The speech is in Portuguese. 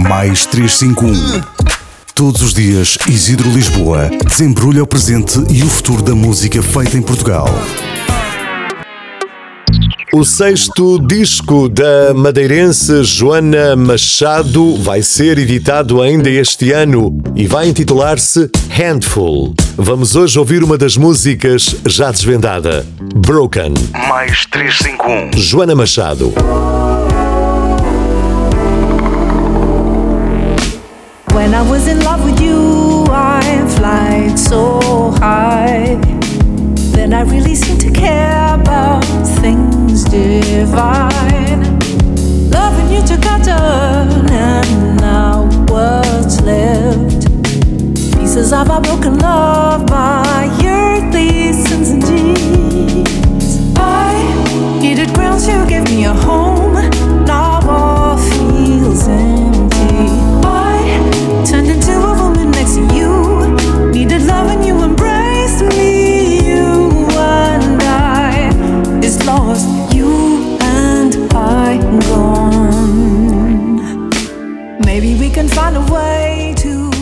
mais 351. Todos os dias, Isidro Lisboa desembrulha o presente e o futuro da música feita em Portugal. O sexto disco da madeirense Joana Machado vai ser editado ainda este ano e vai intitular-se Handful. Vamos hoje ouvir uma das músicas já desvendada, Broken. Mais 351. Joana Machado. When I was in love with you, I flight so high. Then I really seemed to care about things divine. Loving you took a turn, and now what's left? Pieces of our broken love, my earthly sins and deeds. I needed grounds to give me a home, now all feels empty. I turned into a woman next to you, needed love and you embraced me. You and I is lost, you and I gone. Maybe we can find a way to